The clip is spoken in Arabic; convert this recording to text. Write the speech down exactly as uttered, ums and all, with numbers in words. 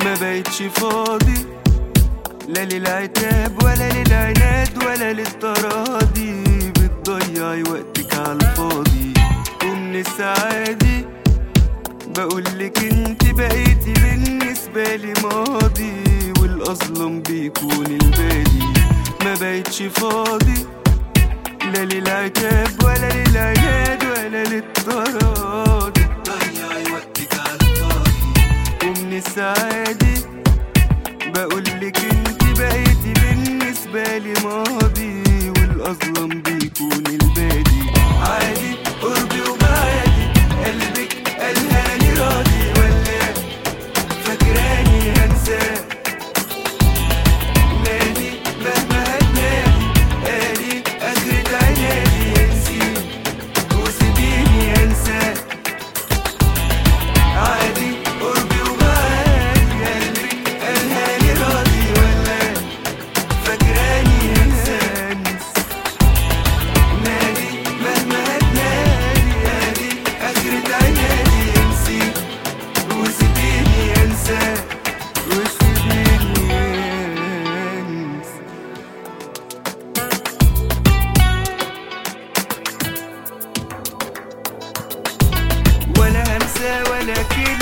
ما بقتش فاضي لا للعتاب ولا للعناد ولا للتراضي، بتضيعي وقتك عالفاضي. ومن السعادة بقولك انت بقيتي بالنسبة لي ماضي، والأظلم بيكون البادي. ما بقتش فاضي لا للعتاب ولا للعناد ولا للتراضي، بتضيعي وقتك عالفاضي. ومن السعادة بقولك انت بقيتي بالنسبة لي ماضي، والأظلم بيكون البادي. عادي قربي وبعادي، قلبك قالها لي راضي ولا فاكراني هنساه؟ نادي مهما هتنادي قالي آخرة عنادي، انسي وسيبيني انساه. عادي قربي وبعادي، قلبك قالها لي راضي ولا فاكراني هنساه؟ نادي مهما هتنادي قالي آخرة عنادي، انسي وسيبيني انساه وسيبيني انسى. ولا همسى ولا كلمة